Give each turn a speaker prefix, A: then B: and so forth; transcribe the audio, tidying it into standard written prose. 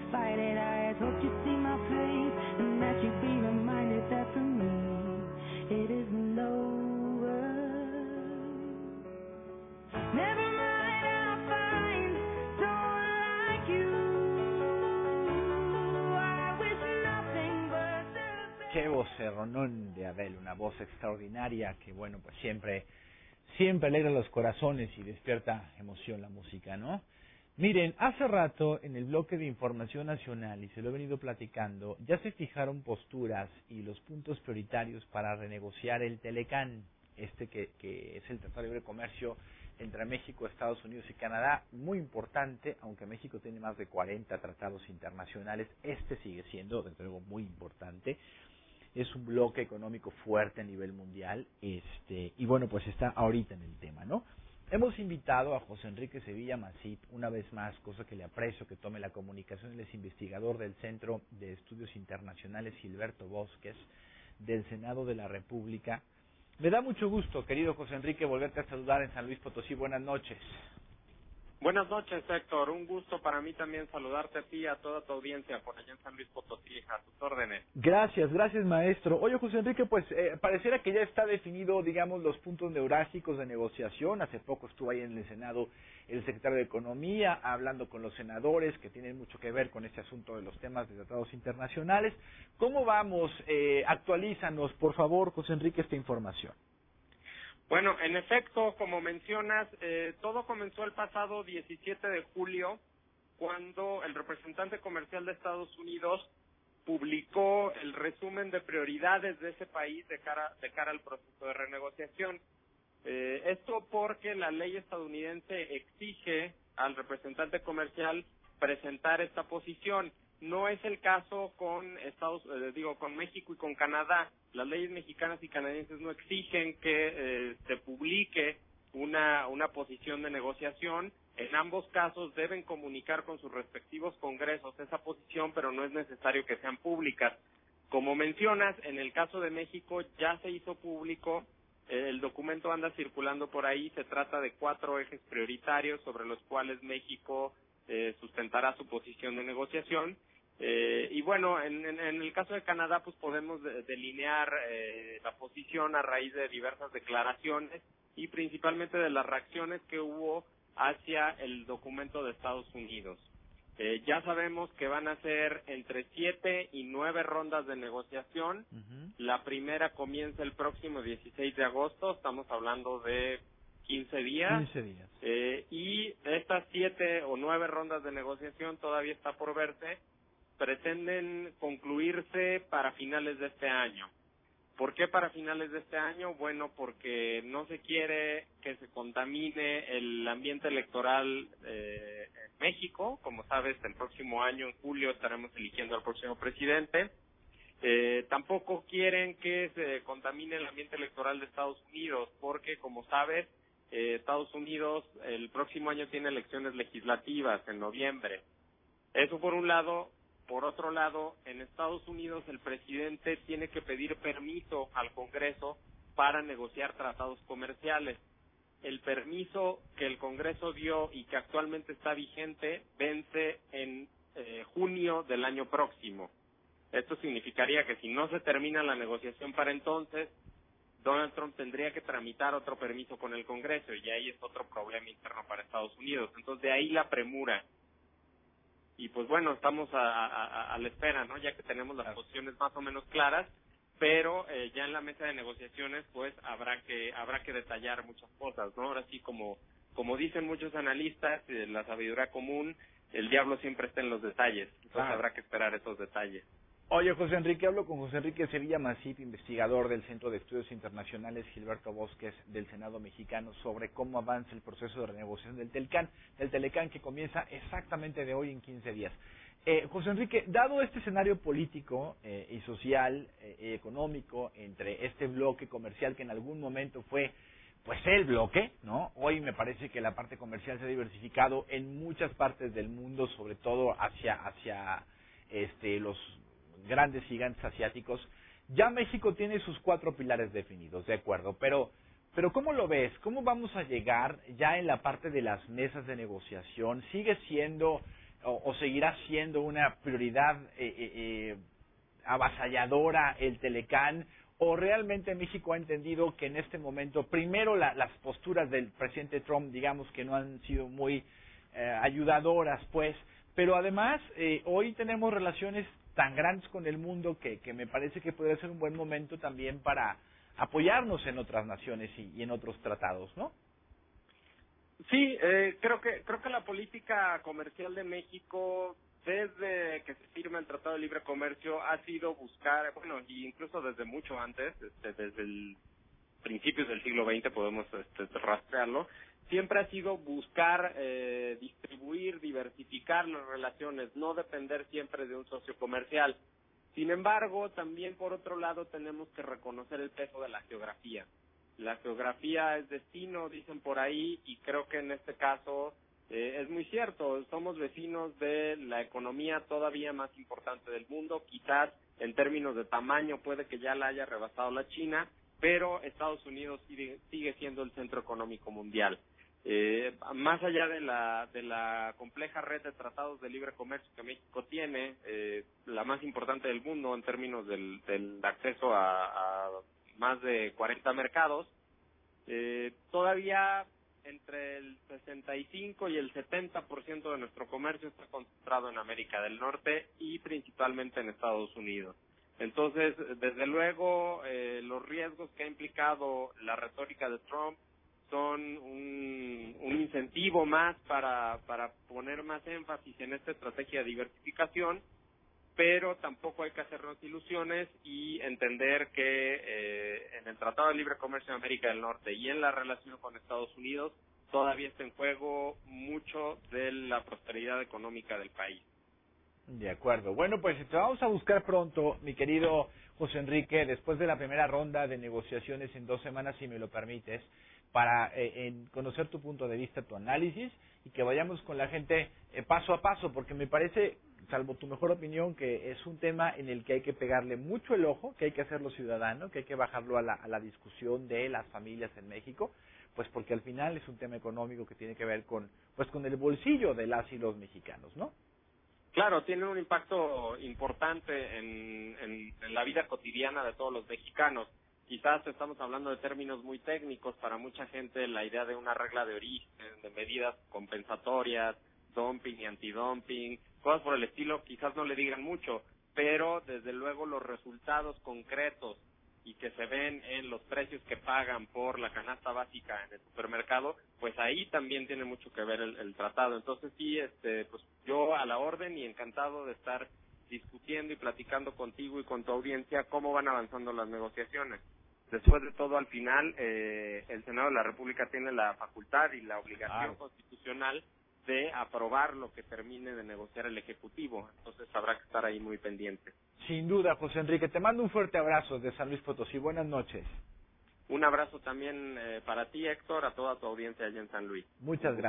A: fight it. I had hoped you'd see my face and that you'd be reminded that for me it isn't over. Never mind, I'll find someone like you. I wish nothing but the best.
B: Qué vocerronón de Adele, una voz extraordinaria que, bueno, pues siempre alegra los corazones y despierta emoción la música, ¿no? Miren, hace rato en el bloque de información nacional, y se lo he venido platicando, ya se fijaron posturas y los puntos prioritarios para renegociar el Telecán, que es el Tratado de Libre Comercio entre México, Estados Unidos y Canadá, muy importante, aunque México tiene más de 40 tratados internacionales, sigue siendo, desde luego, muy importante. Es un bloque económico fuerte a nivel mundial, y bueno, pues está ahorita en el tema, ¿no? Hemos invitado a José Enrique Sevilla Masip, una vez más, cosa que le aprecio, que tome la comunicación. Él es investigador del Centro de Estudios Internacionales Gilberto Bosques, del Senado de la República. Me da mucho gusto, querido José Enrique, volverte a saludar en San Luis Potosí. Buenas noches.
C: Buenas noches, Héctor. Un gusto para mí también saludarte a ti y a toda tu audiencia por allá en San Luis Potosí, a tus órdenes.
B: Gracias, maestro. Oye, José Enrique, pues pareciera que ya está definido, digamos, los puntos neurálgicos de negociación. Hace poco estuvo ahí en el Senado el secretario de Economía hablando con los senadores que tienen mucho que ver con este asunto de los temas de tratados internacionales. ¿Cómo vamos? Actualízanos, por favor, José Enrique, esta información.
C: Bueno, en efecto, como mencionas, todo comenzó el pasado 17 de julio, cuando el representante comercial de Estados Unidos publicó el resumen de prioridades de ese país de cara al proceso de renegociación. Esto porque la ley estadounidense exige al representante comercial presentar esta posición. No es el caso con con México y con Canadá. Las leyes mexicanas y canadienses no exigen que se publique una posición de negociación. En ambos casos deben comunicar con sus respectivos congresos esa posición, pero no es necesario que sean públicas. Como mencionas, en el caso de México ya se hizo público, el documento anda circulando por ahí. Se trata de 4 ejes prioritarios sobre los cuales México sustentará su posición de negociación. Y bueno, en el caso de Canadá, pues podemos delinear la posición a raíz de diversas declaraciones y principalmente de las reacciones que hubo hacia el documento de Estados Unidos. Ya sabemos que van a ser entre 7 y 9 rondas de negociación.
B: Uh-huh.
C: La primera comienza el próximo 16 de agosto, estamos hablando de 15 días.
B: 15 días.
C: Y estas 7 o 9 rondas de negociación todavía está por verse. Pretenden concluirse para finales de este año. ¿Por qué para finales de este año? Bueno, porque no se quiere que se contamine el ambiente electoral en México. Como sabes, el próximo año, en julio, estaremos eligiendo al próximo presidente. Tampoco quieren que se contamine el ambiente electoral de Estados Unidos, porque, como sabes, Estados Unidos el próximo año tiene elecciones legislativas en noviembre. Eso por un lado. Por otro lado, en Estados Unidos el presidente tiene que pedir permiso al Congreso para negociar tratados comerciales. El permiso que el Congreso dio y que actualmente está vigente vence en junio del año próximo. Esto significaría que si no se termina la negociación para entonces, Donald Trump tendría que tramitar otro permiso con el Congreso y ahí es otro problema interno para Estados Unidos. Entonces, de ahí la premura. Y pues bueno, estamos a la espera, ¿no? Ya que tenemos las posiciones más o menos claras, pero ya en la mesa de negociaciones pues habrá que detallar muchas cosas, ¿no? Ahora sí, como dicen muchos analistas, la sabiduría común, el diablo siempre está en los detalles, entonces habrá que esperar esos detalles.
B: Oye, José Enrique, hablo con José Enrique Sevilla Masip, investigador del Centro de Estudios Internacionales Gilberto Bosques del Senado mexicano, sobre cómo avanza el proceso de renegociación del Telecán, que comienza exactamente de hoy en 15 días. José Enrique, dado este escenario político y social y económico entre este bloque comercial que en algún momento fue pues el bloque, ¿no? Hoy me parece que la parte comercial se ha diversificado en muchas partes del mundo, sobre todo hacia los grandes gigantes asiáticos. Ya México tiene sus 4 pilares definidos, de acuerdo, pero ¿cómo lo ves? ¿Cómo vamos a llegar ya en la parte de las mesas de negociación? ¿Sigue siendo o seguirá siendo una prioridad avasalladora el Telecán, o realmente México ha entendido que en este momento, primero las posturas del presidente Trump, digamos que no han sido muy ayudadoras, pues, pero además hoy tenemos relaciones tan grandes con el mundo que me parece que puede ser un buen momento también para apoyarnos en otras naciones y en otros tratados, ¿no?
C: Sí, creo que la política comercial de México, desde que se firma el Tratado de Libre Comercio, ha sido buscar, bueno, y incluso desde mucho antes, desde el principios del siglo XX podemos rastrearlo, siempre ha sido buscar distribuir, diversificar las relaciones, no depender siempre de un socio comercial. Sin embargo, también por otro lado tenemos que reconocer el peso de la geografía. La geografía es destino, dicen por ahí, y creo que en este caso es muy cierto. Somos vecinos de la economía todavía más importante del mundo. Quizás en términos de tamaño puede que ya la haya rebasado la China, pero Estados Unidos sigue siendo el centro económico mundial. Más allá de la compleja red de tratados de libre comercio que México tiene, la más importante del mundo en términos del acceso a más de 40 mercados, todavía entre el 65 y el 70% de nuestro comercio está concentrado en América del Norte y principalmente en Estados Unidos. Entonces, desde luego, los riesgos que ha implicado la retórica de Trump son un incentivo más para poner más énfasis en esta estrategia de diversificación, pero tampoco hay que hacernos ilusiones y entender que en el Tratado de Libre Comercio de América del Norte y en la relación con Estados Unidos todavía está en juego mucho de la prosperidad económica del país.
B: De acuerdo. Bueno, pues te vamos a buscar pronto, mi querido José Enrique, después de la primera ronda de negociaciones en 2 semanas, si me lo permites, para conocer tu punto de vista, tu análisis, y que vayamos con la gente paso a paso, porque me parece, salvo tu mejor opinión, que es un tema en el que hay que pegarle mucho el ojo, que hay que hacerlo ciudadano, que hay que bajarlo a la discusión de las familias en México, pues porque al final es un tema económico que tiene que ver con el bolsillo de las y los mexicanos, ¿no?
C: Claro, tiene un impacto importante en la vida cotidiana de todos los mexicanos. Quizás estamos hablando de términos muy técnicos. Para mucha gente la idea de una regla de origen, de medidas compensatorias, dumping y antidumping, cosas por el estilo, quizás no le digan mucho, pero desde luego los resultados concretos y que se ven en los precios que pagan por la canasta básica en el supermercado, pues ahí también tiene mucho que ver el tratado. Entonces sí, pues yo a la orden y encantado de estar discutiendo y platicando contigo y con tu audiencia cómo van avanzando las negociaciones. Después de todo, al final, el Senado de la República tiene la facultad y la obligación constitucional de aprobar lo que termine de negociar el Ejecutivo. Entonces habrá que estar ahí muy pendiente.
B: Sin duda, José Enrique. Te mando un fuerte abrazo desde San Luis Potosí. Buenas noches.
C: Un abrazo también para ti, Héctor, a toda tu audiencia allá en San Luis.
B: Muchas gracias.